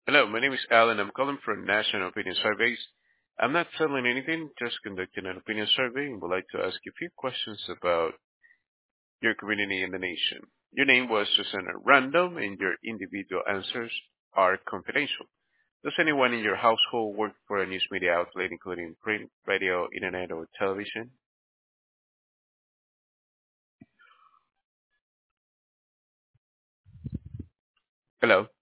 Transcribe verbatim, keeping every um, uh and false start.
Hello, my name is Alan. I'm calling from National Opinion Surveys. I'm not selling anything, just conducting an opinion survey and would like to ask you a few questions about your community and the nation. Your name was chosen at random and your individual answers are confidential. Does anyone in your household work for a news media outlet, including print, radio, internet, or television? Hello?